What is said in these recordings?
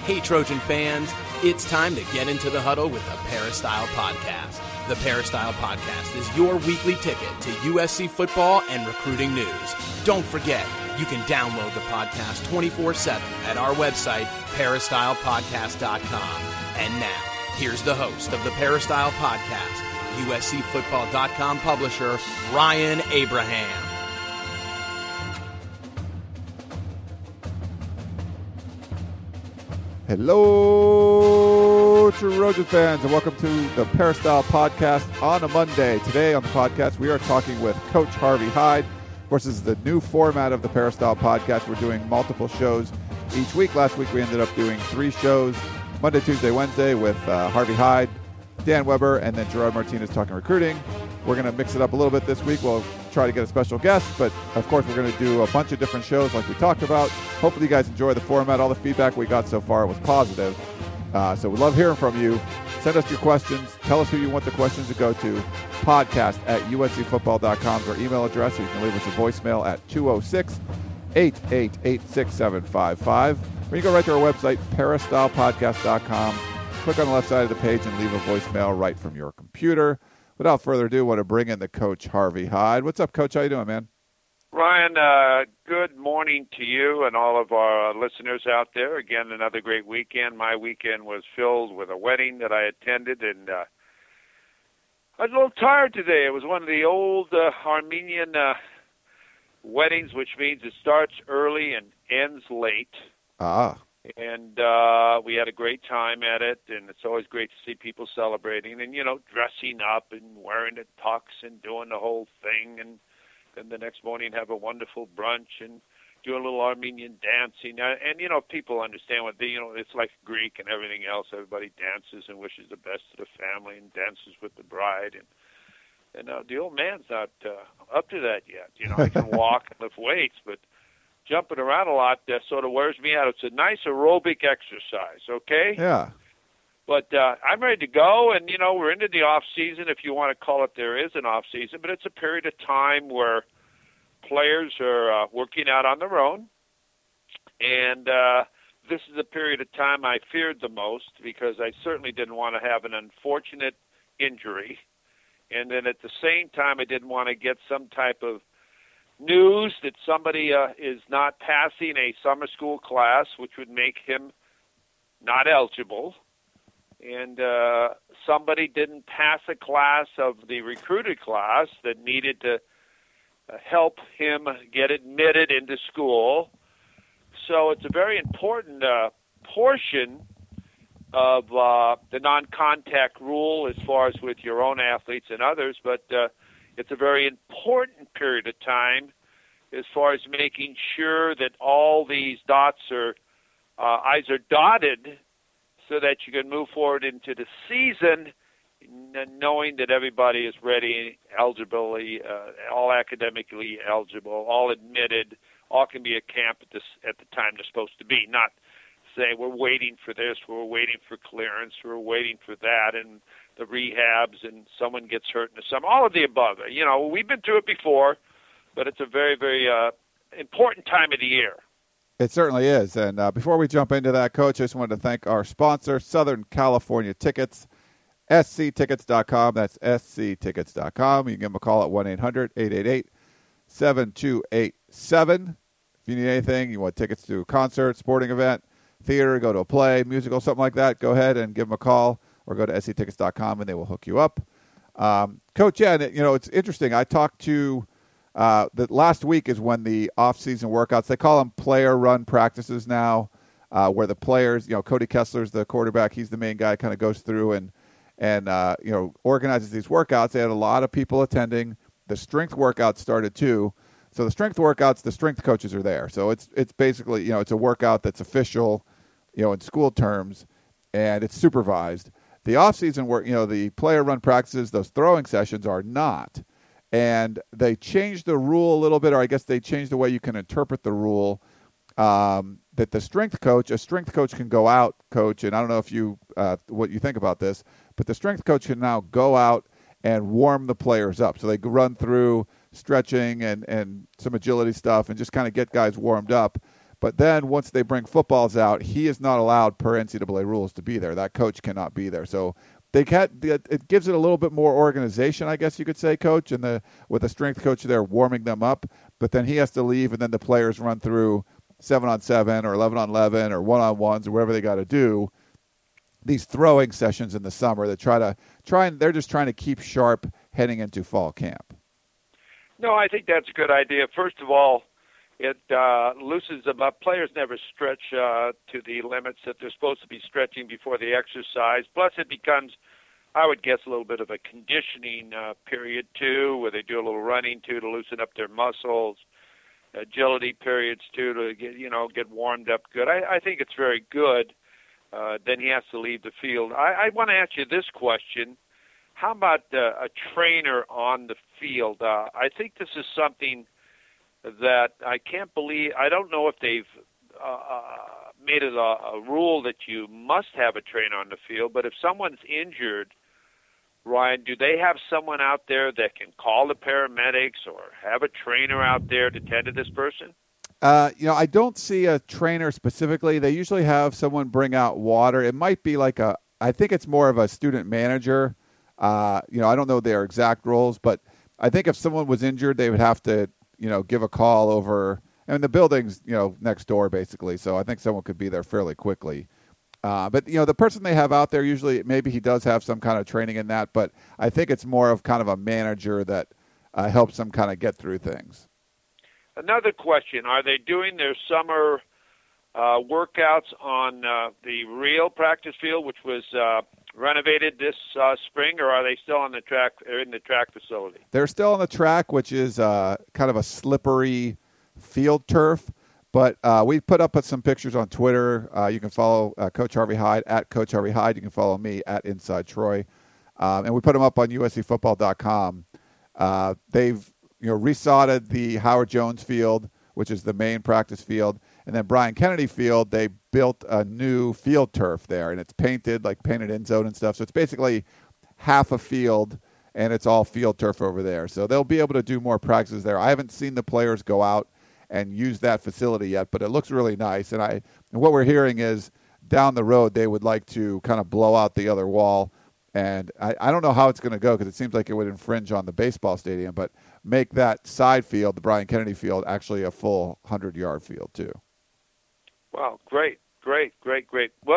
Hey Trojan fans, it's time to get into the huddle with the Peristyle Podcast. The Peristyle Podcast is your weekly ticket to USC football and recruiting news. Don't forget, you can download the podcast 24/7 at our website, peristylepodcast.com. And now, here's the host of the Peristyle Podcast, USCfootball.com publisher, Ryan Abraham. Hello, Trojan fans, and welcome to the Peristyle Podcast on a Monday. Today on the podcast, we are talking with Coach Harvey Hyde. Of course, this is the new format of the Peristyle Podcast. We're doing multiple shows each week. Last week, we ended up doing 3 shows, Monday, Tuesday, Wednesday, with Harvey Hyde, Dan Weber, and then Gerard Martinez talking recruiting. We're going to mix it up a little bit this week. We'll try to get a special guest, but of course we're going to do a bunch of different shows like we talked about. Hopefully you guys enjoy the format. All the feedback we got so far was positive. So we love hearing from you. Send us your questions. Tell us who you want the questions to go to. podcast@uscfootball.com is our email address. You can leave us a voicemail at 206-888-6755. Or you go right to our website, peristylepodcast.com. Click on the left side of the page and leave a voicemail right from your computer. Without further ado, I want to bring in the Coach Harvey Hyde. What's up, Coach? How you doing, man? Ryan, good morning to you and all of our listeners out there. Again, another great weekend. My weekend was filled with a wedding that I attended, and I was a little tired today. It was one of the old Armenian weddings, which means it starts early and ends late. And we had a great time at it, and it's always great to see people celebrating and, dressing up and wearing the tux and doing the whole thing. And then the next morning have a wonderful brunch and do a little Armenian dancing. And people understand what it's like Greek and everything else. Everybody dances and wishes the best to the family and dances with the bride. And the old man's not up to that yet. I can walk and lift weights, but jumping around a lot sort of wears me out. It's a nice aerobic exercise, okay? Yeah. But I'm ready to go, and, we're into the off-season, if you want to call it. There is an off-season, but it's a period of time where players are working out on their own. And this is a period of time I feared the most because I certainly didn't want to have an unfortunate injury. And then at the same time, I didn't want to get some type of news that somebody is not passing a summer school class, which would make him not eligible, and somebody didn't pass a class of the recruited class that needed to help him get admitted into school. So it's a very important portion of the non-contact rule as far as with your own athletes and others, but it's a very important period of time as far as making sure that all these I's are dotted so that you can move forward into the season knowing that everybody is ready, eligibility, all academically eligible, all admitted, all can be at camp at the time they're supposed to be, not say we're waiting for this, we're waiting for clearance, we're waiting for that, and the rehabs, and someone gets hurt in the summer, all of the above. We've been through it before, but it's a very, very important time of the year. It certainly is. And before we jump into that, Coach, I just wanted to thank our sponsor, Southern California Tickets, sctickets.com. That's sctickets.com. You can give them a call at 1-800-888-7287. If you need anything, you want tickets to a concert, sporting event, theater, go to a play, musical, something like that, go ahead and give them a call or go to sctickets.com and they will hook you up. Coach, it's interesting. I talked to the last week is when the off-season workouts, they call them player-run practices now, where the players, Cody Kessler's the quarterback, he's the main guy, kind of goes through and organizes these workouts. They had a lot of people attending. The strength workouts started too. So the strength workouts, the strength coaches are there. So it's basically, it's a workout that's official, in school terms, and it's supervised. The off-season work, the player-run practices, those throwing sessions are not. And they changed the rule a little bit, or I guess they changed the way you can interpret the rule, that a strength coach can go out, Coach, and I don't know if you what you think about this, but the strength coach can now go out and warm the players up. So they run through stretching and some agility stuff and just kind of get guys warmed up. But then once they bring footballs out, he is not allowed per NCAA rules to be there. That coach cannot be there. So it gives it a little bit more organization, I guess you could say, Coach, and with the strength coach there warming them up. But then he has to leave, and then the players run through 7-on-7 or 11-on-11 or 1-on-1s or whatever they got to do. These throwing sessions in the summer that they're just trying to keep sharp heading into fall camp. No, I think that's a good idea. First of all, it loosens them up. Players never stretch to the limits that they're supposed to be stretching before the exercise. Plus, it becomes, I would guess, a little bit of a conditioning period, too, where they do a little running, too, to loosen up their muscles, agility periods, too, to get warmed up good. I think it's very good. Then he has to leave the field. I want to ask you this question. How about a trainer on the field? I think this is something that I can't believe. I don't know if they've made it a rule that you must have a trainer on the field, but if someone's injured, Ryan, do they have someone out there that can call the paramedics or have a trainer out there to tend to this person? I don't see a trainer specifically. They usually have someone bring out water. It might be I think it's more of a student manager. I don't know their exact roles, but I think if someone was injured, they would have to, give a call over. And the building's, next door basically. So I think someone could be there fairly quickly. But the person they have out there, usually maybe he does have some kind of training in that, but I think it's more of kind of a manager that helps them kind of get through things. Another question, are they doing their summer workouts on the real practice field, which was renovated this spring, or are they still on the track or in the track facility? They're still on the track, which is kind of a slippery field turf. But we put up some pictures on Twitter. You can follow Coach Harvey Hyde at Coach Harvey Hyde. You can follow me at Inside Troy. And we put them up on USCFootball.com. They've resodded the Howard Jones Field, which is the main practice field. And then Brian Kennedy Field, they built a new field turf there. And it's painted end zone and stuff. So it's basically half a field, and it's all field turf over there. So they'll be able to do more practices there. I haven't seen the players go out and use that facility yet, but it looks really nice. And what we're hearing is down the road they would like to kind of blow out the other wall. And I don't know how it's going to go because it seems like it would infringe on the baseball stadium, but make that side field, the Brian Kennedy Field, actually a full 100-yard field too. Wow, great. Well,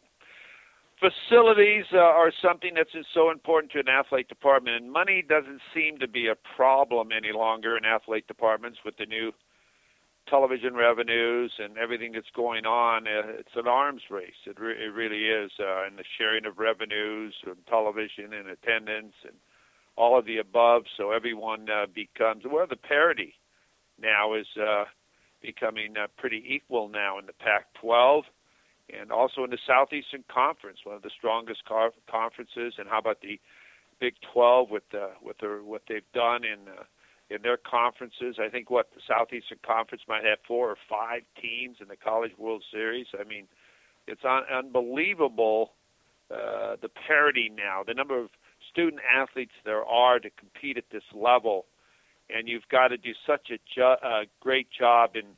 facilities are something that's so important to an athlete department, and money doesn't seem to be a problem any longer in athlete departments with the new television revenues and everything that's going on. It's an arms race. It really is, and the sharing of revenues and television and attendance and all of the above. So everyone becomes, the parity now is becoming pretty equal now in the Pac-12 and also in the Southeastern Conference, one of the strongest conferences. And how about the Big 12 with what they've done in their conferences? I think the Southeastern Conference might have 4 or 5 teams in the College World Series. I mean, it's unbelievable the parity now, the number of student athletes there are to compete at this level, and you've got to do such a great job in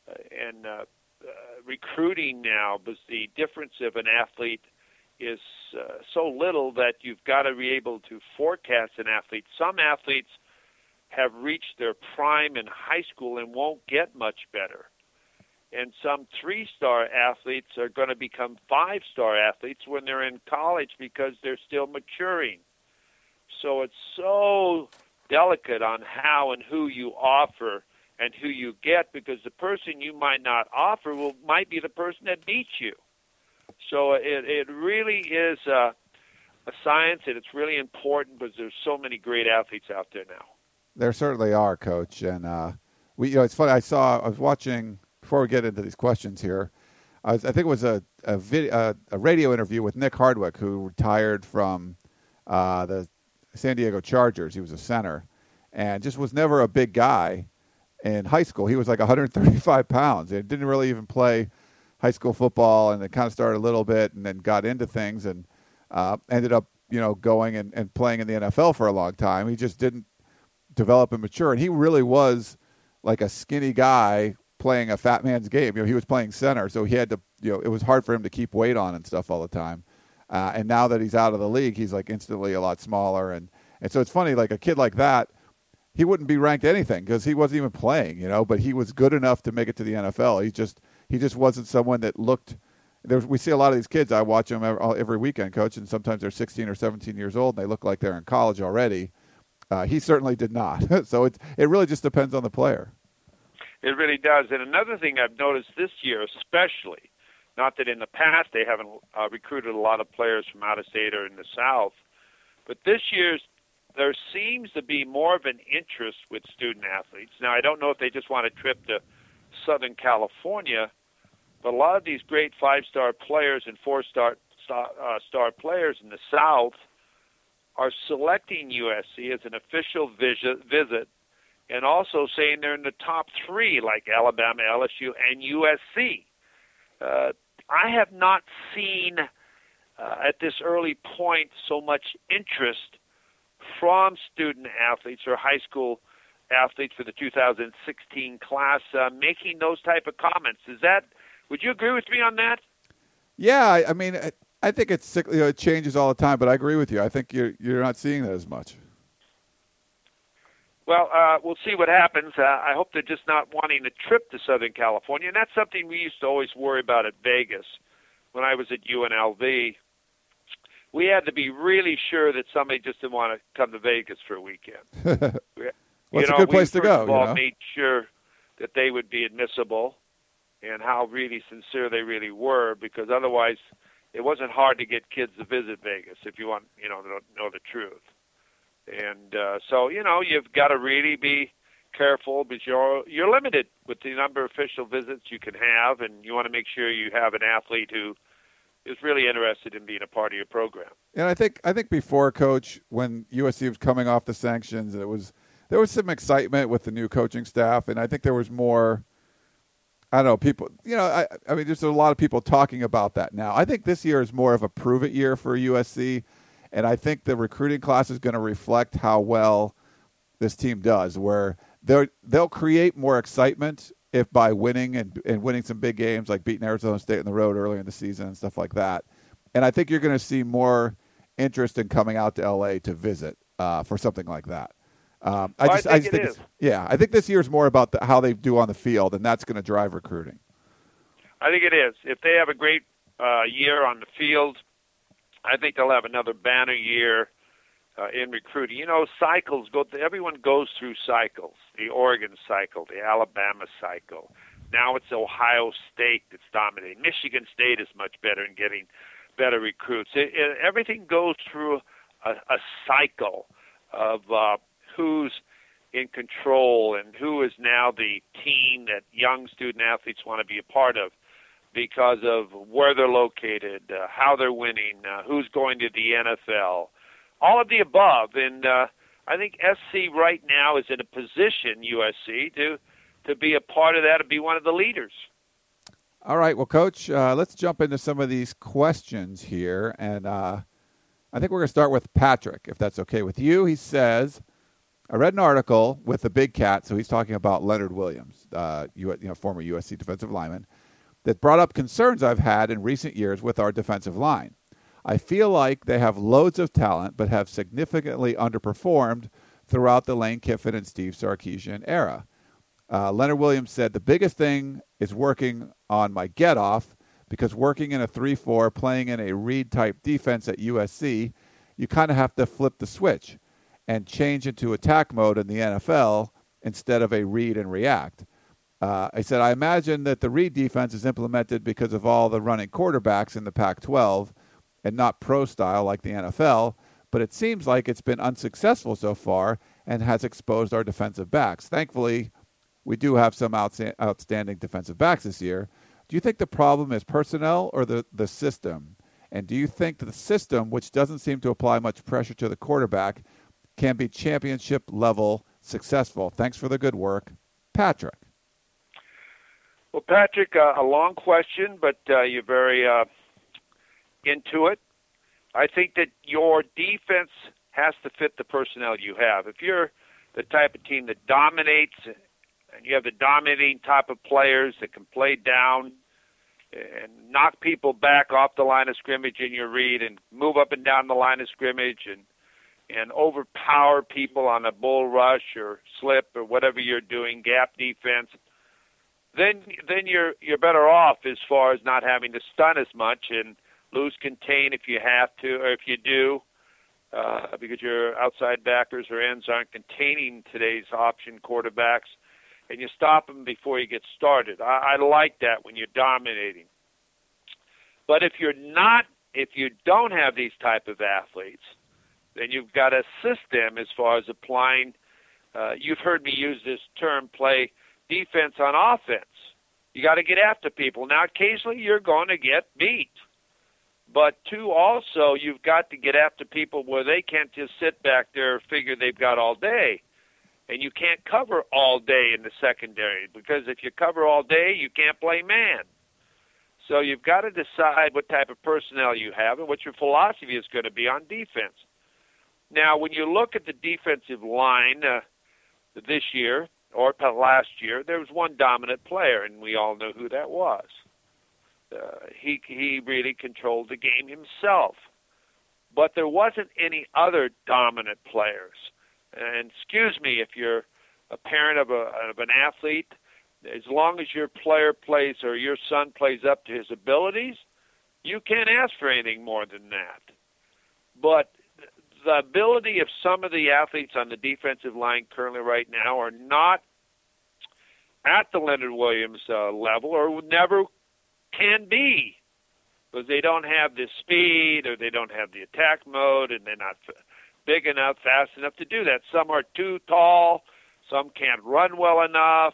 recruiting now, because the difference of an athlete is so little that you've got to be able to forecast an athlete. Some athletes have reached their prime in high school and won't get much better. And some 3-star athletes are going to become 5-star athletes when they're in college because they're still maturing. So it's so delicate on how and who you offer and who you get, because the person you might not offer might be the person that beats you. So it really is a science, and it's really important because there's so many great athletes out there now. There certainly are, Coach. And it's funny. I was watching, before we get into these questions here, I think it was a radio interview with Nick Hardwick, who retired from the San Diego Chargers. He was a center and just was never a big guy in high school. He was like 135 pounds and didn't really even play high school football, and then kind of started a little bit and then got into things and ended up, going and playing in the NFL for a long time. He just didn't develop and mature, and he really was like a skinny guy playing a fat man's game. He was playing center, so he had to, it was hard for him to keep weight on and stuff all the time. And now that he's out of the league, he's like instantly a lot smaller. And so it's funny, like a kid like that, he wouldn't be ranked anything because he wasn't even playing, but he was good enough to make it to the NFL. He just wasn't someone that looked. We see a lot of these kids. I watch them every weekend, Coach, and sometimes they're 16 or 17 years old and they look like they're in college already. He certainly did not. So it really just depends on the player. It really does. And another thing I've noticed this year especially, not that in the past they haven't recruited a lot of players from out of state or in the South, but this year there seems to be more of an interest with student athletes. Now, I don't know if they just want a trip to Southern California, but a lot of these great 5-star players and 4-star star players in the South are selecting USC as an official visit and also saying they're in the top 3 like Alabama, LSU, and USC. I have not seen at this early point so much interest from student athletes or high school athletes for the 2016 class making those type of comments. Would you agree with me on that? Yeah, I mean, I think it changes all the time, but I agree with you. I think you're not seeing that as much. Well, we'll see what happens. I hope they're just not wanting a trip to Southern California, and that's something we used to always worry about at Vegas. When I was at UNLV, we had to be really sure that somebody just didn't want to come to Vegas for a weekend. Well, it's a good place to go. We first of all made sure that they would be admissible and how really sincere they really were, because otherwise it wasn't hard to get kids to visit Vegas if you want, to know the truth. And so, you've got to really be careful because you're limited with the number of official visits you can have, and you want to make sure you have an athlete who is really interested in being a part of your program. And I think before, Coach, when USC was coming off the sanctions, there was some excitement with the new coaching staff, and I think there was more. I don't know, people. I mean, there's a lot of people talking about that now. I think this year is more of a prove it year for USC. And I think the recruiting class is going to reflect how well this team does, where they'll create more excitement if by winning and winning some big games, like beating Arizona State on the road earlier in the season and stuff like that. And I think you're going to see more interest in coming out to L.A. to visit for something like that. I think it is. I think this year is more about how they do on the field, and that's going to drive recruiting. I think it is. If they have a great year on the field, I think they'll have another banner year in recruiting. Cycles everyone goes through cycles. The Oregon cycle, the Alabama cycle. Now it's Ohio State that's dominating. Michigan State is much better in getting better recruits. Everything goes through a cycle of who's in control and who is now the team that young student athletes want to be a part of, because of where they're located, how they're winning, who's going to the NFL, all of the above. And I think SC right now is in a position, USC, to be a part of that and be one of the leaders. All right. Well, Coach, let's jump into some of these questions here. And I think we're going to start with Patrick, if that's okay with you. He says, I read an article with the Big Cat, so he's talking about Leonard Williams, former USC defensive lineman, that brought up concerns I've had in recent years with our defensive line. I feel like they have loads of talent, but have significantly underperformed throughout the Lane Kiffin and Steve Sarkisian era. Leonard Williams said, the biggest thing is working on my get-off, because working in a 3-4, playing in a read-type defense at USC, you kind of have to flip the switch and change into attack mode in the NFL instead of a read and react. I said, I imagine that the read defense is implemented because of all the running quarterbacks in the Pac-12 and not pro style like the NFL, but it seems like it's been unsuccessful so far and has exposed our defensive backs. Thankfully, we do have some outstanding defensive backs this year. Do you think the problem is personnel or the system? And do you think that the system, which doesn't seem to apply much pressure to the quarterback, can be championship level successful? Thanks for the good work, Patrick. Well, Patrick, a long question, but you're very into it. I think that your defense has to fit the personnel you have. If you're the type of team that dominates and you have the dominating type of players that can play down and knock people back off the line of scrimmage in your read and move up and down the line of scrimmage and overpower people on a bull rush or slip or whatever you're doing, gap defense, then you're better off as far as not having to stun as much and lose contain if you have to, or if you do, because your outside backers or ends aren't containing today's option quarterbacks, and you stop them before you get started. I like that when you're dominating. But if you don't have these type of athletes, then you've got to assist them as far as applying. You've heard me use this term, play defense on offense. You got to get after people. Now, occasionally you're going to get beat. But, two, also, you've got to get after people where they can't just sit back there and figure they've got all day. And you can't cover all day in the secondary, because if you cover all day, you can't play man. So you've got to decide what type of personnel you have and what your philosophy is going to be on defense. Now, when you look at the defensive line this year or last year, there was one dominant player, and we all know who that was. He really controlled the game himself. But there wasn't any other dominant players. And excuse me if you're a parent of an athlete, as long as your player plays or your son plays up to his abilities, you can't ask for anything more than that. But the ability of some of the athletes on the defensive line currently right now are not at the Leonard Williams level, or never can be, because they don't have the speed, or they don't have the attack mode, and they're not big enough, fast enough to do that. Some are too tall. Some can't run well enough.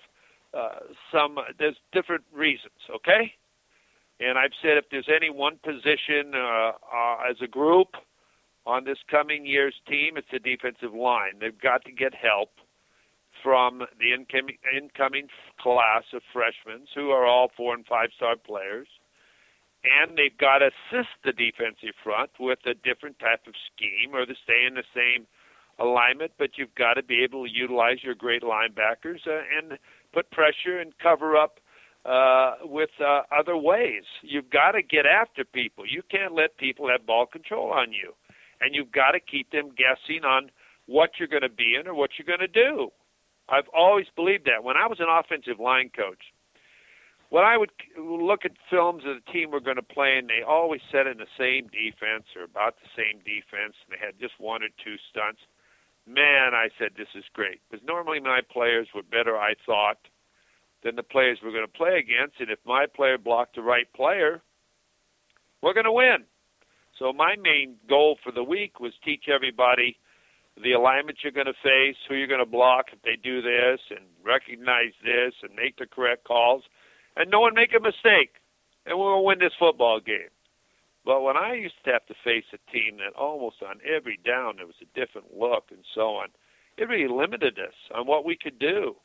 There's different reasons, okay? And I've said if there's any one position as a group on this coming year's team, it's the defensive line. They've got to get help from the incoming class of freshmen who are all 4- and 5-star players. And they've got to assist the defensive front with a different type of scheme or to stay in the same alignment, but you've got to be able to utilize your great linebackers and put pressure and cover up with other ways. You've got to get after people. You can't let people have ball control on you. And you've got to keep them guessing on what you're going to be in or what you're going to do. I've always believed that. When I was an offensive line coach, when I would look at films of the team we're going to play, and they always set in the same defense or about the same defense, and they had just one or two stunts, man, I said, this is great. Because normally my players were better, I thought, than the players we're going to play against. And if my player blocked the right player, we're going to win. So my main goal for the week was teach everybody the alignment you're going to face, who you're going to block if they do this, and recognize this, and make the correct calls. And no one make a mistake, and we'll win this football game. But when I used to have to face a team that almost on every down there was a different look and so on, it really limited us on what we could do.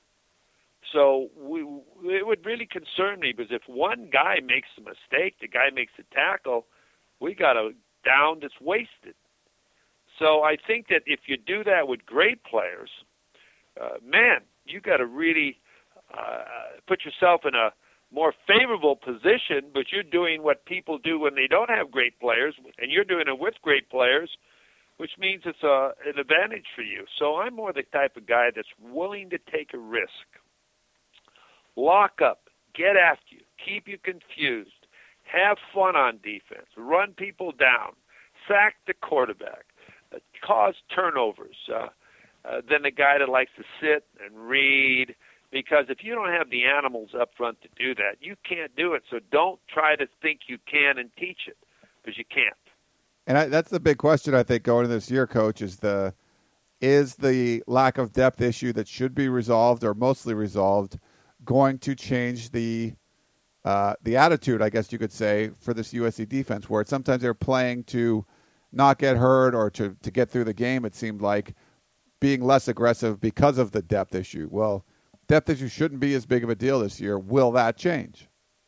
So it would really concern me, because if one guy makes a mistake, the guy makes a tackle, we got a down that's wasted. So I think that if you do that with great players, man, you got to really put yourself in a more favorable position, but you're doing what people do when they don't have great players, and you're doing it with great players, which means it's an advantage for you. So I'm more the type of guy that's willing to take a risk. Lock up, get after you, keep you confused, have fun on defense, run people down, sack the quarterback, cause turnovers, than the guy that likes to sit and read. Because if you don't have the animals up front to do that, you can't do it. So don't try to think you can and teach it, because you can't. And that's the big question, I think, going into this year, Coach, is the lack of depth issue that should be resolved or mostly resolved going to change the attitude, I guess you could say, for this USC defense, where sometimes they're playing to not get hurt or to get through the game, it seemed like, being less aggressive because of the depth issue. Well, depth issue shouldn't be as big of a deal this year. Will that change?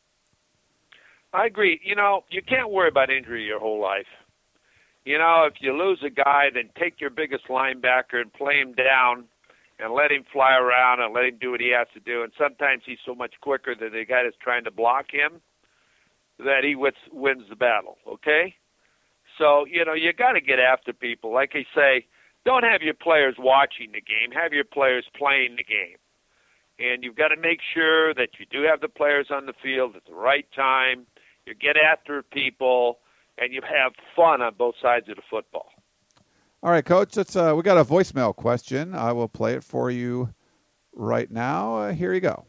I agree. You can't worry about injury your whole life. If you lose a guy, then take your biggest linebacker and play him down and let him fly around and let him do what he has to do. And sometimes he's so much quicker than the guy that's trying to block him that he wins the battle, okay? So, you got to get after people. Like I say, don't have your players watching the game. Have your players playing the game. And you've got to make sure that you do have the players on the field at the right time. You get after people, and you have fun on both sides of the football. All right, Coach, we got a voicemail question. I will play it for you right now. Here you go.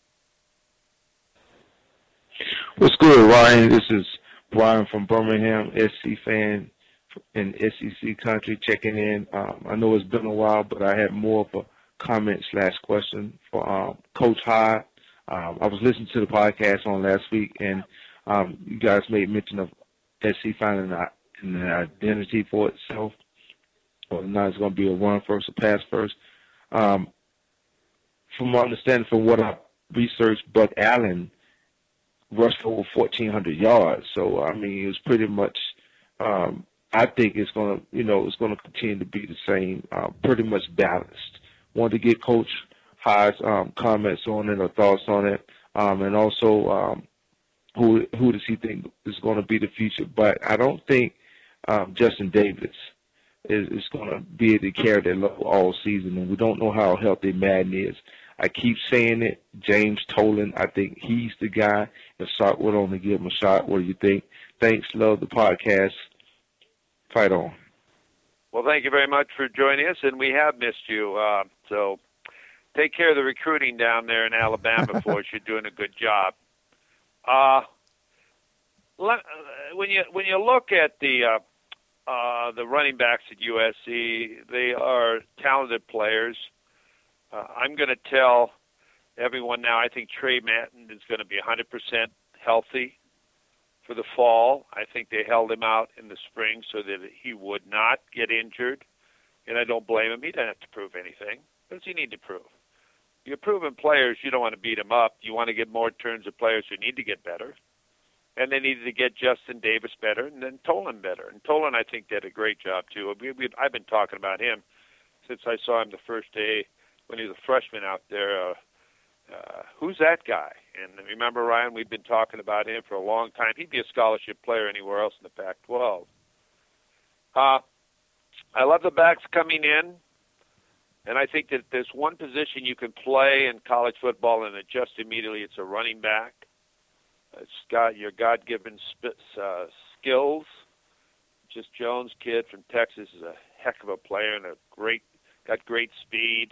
What's good, Ryan? This is Brian from Birmingham, SC fan in SEC country, checking in. I know it's been a while, but I had more of a comment/question for Coach Hyde. I was listening to the podcast on last week, and you guys made mention of SC finding an identity for itself, or not it's going to be a run first or pass first. From my understanding, from what I researched, Buck Allen rushed for over 1,400 yards. So, I mean, it was pretty much, I think it's going to, it's going to continue to be the same, pretty much balanced. Wanted to get Coach Hyde's comments on it or thoughts on it, and also who does he think is going to be the future. But I don't think Justin Davis is going to be able to carry that load all season, and we don't know how healthy Madden is. I keep saying it, James Tolan, I think he's the guy. If Sark would only give him a shot, what do you think? Thanks, love the podcast. Fight on. Well, thank you very much for joining us, and we have missed you. So take care of the recruiting down there in Alabama for us. You're doing a good job. When you look at the running backs at USC, they are talented players. I'm going to tell everyone now, I think Trey Manton is going to be 100% healthy for the fall. I think they held him out in the spring so that he would not get injured, and I don't blame him. He doesn't have to prove anything. What does he need to prove? You're proving players, you don't want to beat them up. You want to get more turns of players who need to get better, and they needed to get Justin Davis better and then Tolan better. And Tolan, I think, did a great job, too. I've been talking about him since I saw him the first day when he was a freshman out there. Who's that guy? And remember, Ryan, we've been talking about him for a long time. He'd be a scholarship player anywhere else in the Pac-12. I love the backs coming in, and I think that there's one position you can play in college football and adjust immediately. It's a running back. It's got your God-given skills. Just Jones, kid from Texas, is a heck of a player and got great speed.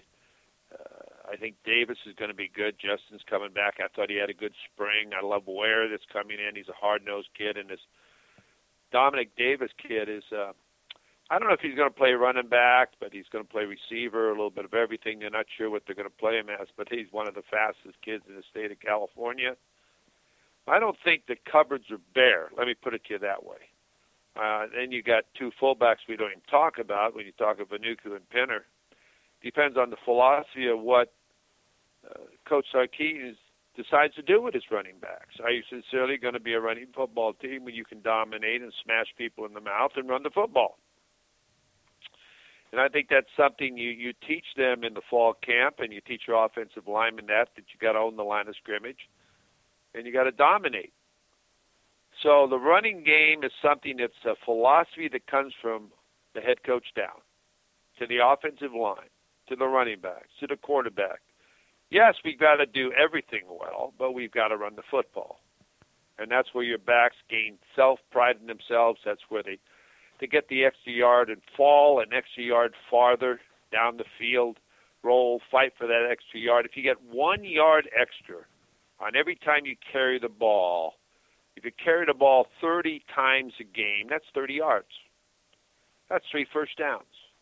I think Davis is going to be good. Justin's coming back. I thought he had a good spring. I love Ware that's coming in. He's a hard-nosed kid. And this Dominic Davis kid is, I don't know if he's going to play running back, but he's going to play receiver, a little bit of everything. They're not sure what they're going to play him as, but he's one of the fastest kids in the state of California. I don't think the cupboards are bare. Let me put it to you that way. Then you got two fullbacks we don't even talk about when you talk of Vanuku and Pinner. Depends on the philosophy of what Coach Sarkis decides to do with his running backs. Are you sincerely going to be a running football team where you can dominate and smash people in the mouth and run the football? And I think that's something you teach them in the fall camp, and you teach your offensive linemen that you got to own the line of scrimmage, and you got to dominate. So the running game is something that's a philosophy that comes from the head coach down to the offensive line, to the running backs, to the quarterback. Yes, we've got to do everything well, but we've got to run the football. And that's where your backs gain self-pride in themselves. That's where they get the extra yard and fall an extra yard farther down the field, roll, fight for that extra yard. If you get 1 yard extra on every time you carry the ball, if you carry the ball 30 times a game, that's 30 yards. That's 3 first downs.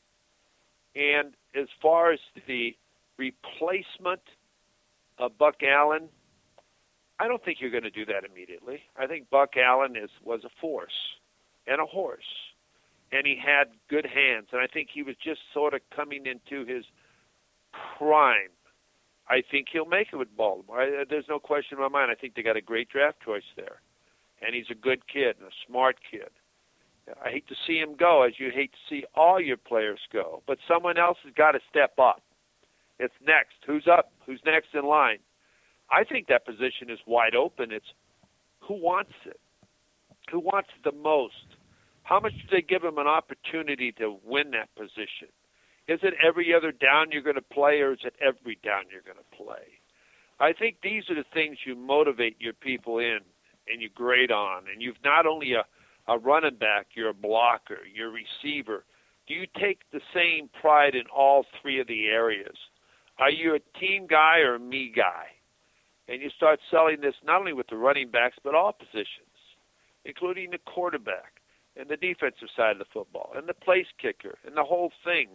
And as far as the replacement of Buck Allen, I don't think you're going to do that immediately. I think Buck Allen was a force and a horse, and he had good hands, and I think he was just sort of coming into his prime. I think he'll make it with Baltimore. There's no question in my mind. I think they got a great draft choice there, and he's a good kid and a smart kid. I hate to see him go, as you hate to see all your players go, but someone else has got to step up. It's next. Who's up? Who's next in line? I think that position is wide open. It's who wants it? Who wants it the most? How much do they give them an opportunity to win that position? Is it every other down you're going to play, or is it every down you're going to play? I think these are the things you motivate your people in and you grade on. And you've not only a running back, you're a blocker, you're a receiver. Do you take the same pride in all three of the areas? Are you a team guy or a me guy? And you start selling this not only with the running backs, but all positions, including the quarterback and the defensive side of the football and the place kicker and the whole thing.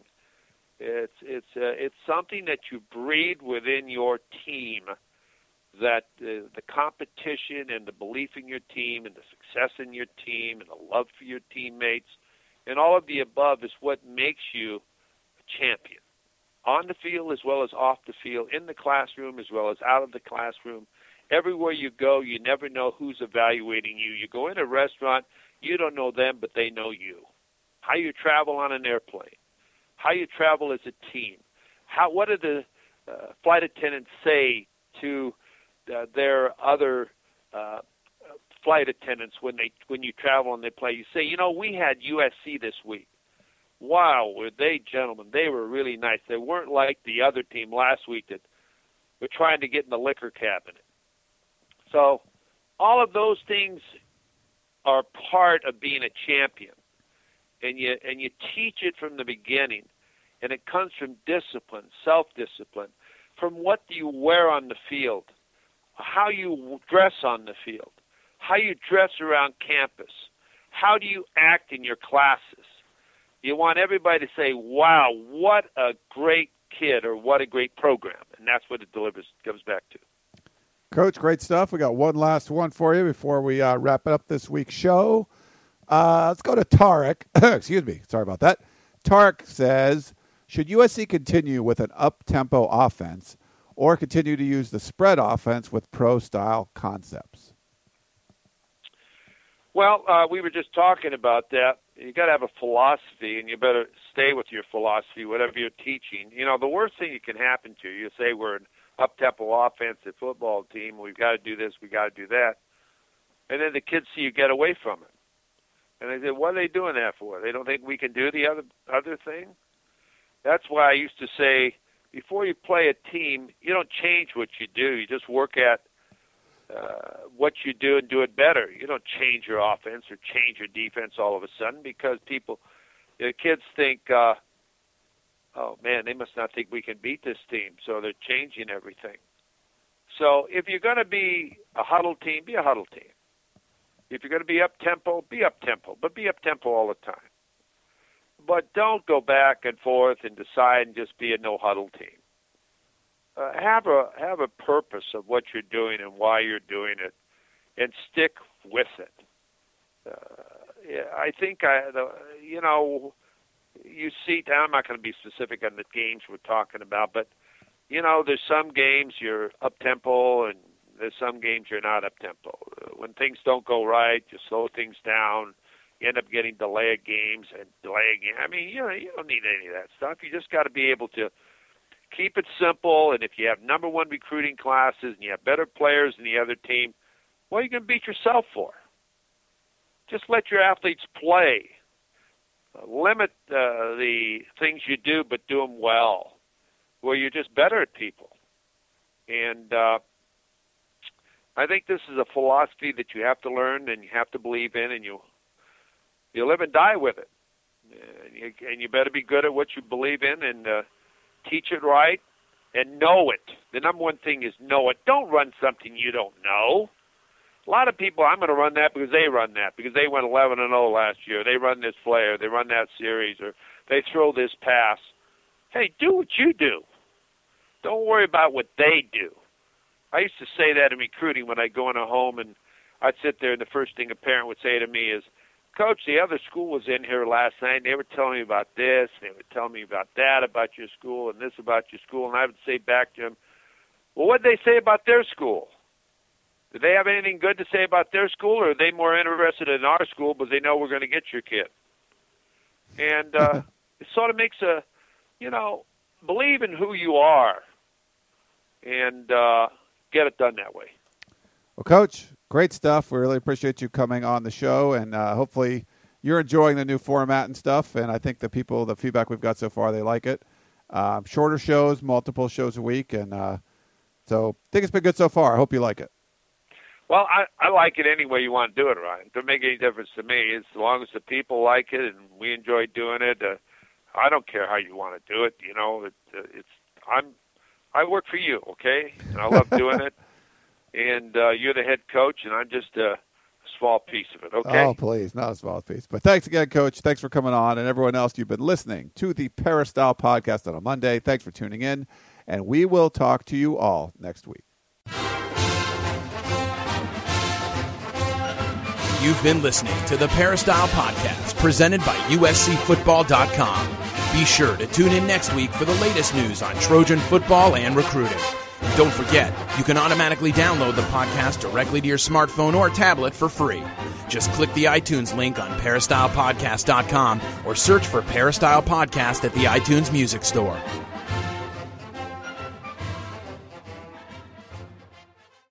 It's something that you breed within your team, that the competition and the belief in your team and the success in your team and the love for your teammates and all of the above is what makes you a champion. On the field as well as off the field, in the classroom as well as out of the classroom. Everywhere you go, you never know who's evaluating you. You go in a restaurant, you don't know them, but they know you. How you travel on an airplane, how you travel as a team, what do the flight attendants say to their other flight attendants when you travel and they play? You say, we had USC this week. Wow, were they gentlemen? They were really nice. They weren't like the other team last week that were trying to get in the liquor cabinet. So all of those things are part of being a champion. And you teach it from the beginning. And it comes from discipline, self-discipline, from what do you wear on the field, how you dress on the field, how you dress around campus, how do you act in your classes. You want everybody to say, wow, what a great kid or what a great program. And that's what it comes back to. Coach, great stuff. We got one last one for you before we wrap it up this week's show. Let's go to Tarek. Excuse me. Sorry about that. Tarek says, should USC continue with an up-tempo offense or continue to use the spread offense with pro-style concepts? Well, we were just talking about that. You got to have a philosophy, and you better stay with your philosophy, whatever you're teaching. The worst thing that can happen to you, say we're an up-tempo offensive football team, we've got to do this, we got to do that, and then the kids see you get away from it. And they say, what are they doing that for? They don't think we can do the other thing? That's why I used to say, before you play a team, you don't change what you do. You just work at what you do and do it better. You don't change your offense or change your defense all of a sudden because the kids think, oh, man, they must not think we can beat this team, so they're changing everything. So if you're going to be a huddle team, be a huddle team. If you're going to be up-tempo, be up-tempo, but be up-tempo all the time. But don't go back and forth and decide and just be a no-huddle team. Have a purpose of what you're doing and why you're doing it, and stick with it. I think you see. I'm not going to be specific on the games we're talking about, but there's some games you're up tempo, and there's some games you're not up tempo. When things don't go right, you slow things down. You end up getting delay of games and delay again. I mean, you don't need any of that stuff. You just got to be able to keep it simple, and if you have number one recruiting classes and you have better players than the other team, what are you going to beat yourself for? Just let your athletes play. Limit the things you do, but do them well, where you're just better at people. And I think this is a philosophy that you have to learn and you have to believe in, and you live and die with it. And you better be good at what you believe in and teach it right, and know it. The number one thing is know it. Don't run something you don't know. A lot of people, I'm going to run that because they run that, because they went 11-0 last year. They run this player, they run that series, or they throw this pass. Hey, do what you do. Don't worry about what they do. I used to say that in recruiting when I'd go in a home, and I'd sit there, and the first thing a parent would say to me is, Coach, the other school was in here last night, and they were telling me about this, and they were telling me about that about your school, and this about your school, and I would say back to them, well, what did they say about their school? Do they have anything good to say about their school, or are they more interested in our school because they know we're going to get your kid? And it sort of makes believe in who you are and get it done that way. Well, Coach, great stuff. We really appreciate you coming on the show, and hopefully you're enjoying the new format and stuff. And I think the feedback we've got so far, they like it. Shorter shows, multiple shows a week, and so I think it's been good so far. I hope you like it. Well, I like it any way you want to do it, Ryan. It doesn't make any difference to me. As long as the people like it and we enjoy doing it, I don't care how you want to do it. You know, I work for you, okay? And I love doing it. And you're the head coach, and I'm just a small piece of it, okay? Oh, please, not a small piece. But thanks again, Coach. Thanks for coming on. And everyone else, you've been listening to the Peristyle Podcast on a Monday. Thanks for tuning in. And we will talk to you all next week. You've been listening to the Peristyle Podcast, presented by USCFootball.com. Be sure to tune in next week for the latest news on Trojan football and recruiting. Don't forget, you can automatically download the podcast directly to your smartphone or tablet for free. Just click the iTunes link on peristylepodcast.com or search for Peristyle Podcast at the iTunes Music Store.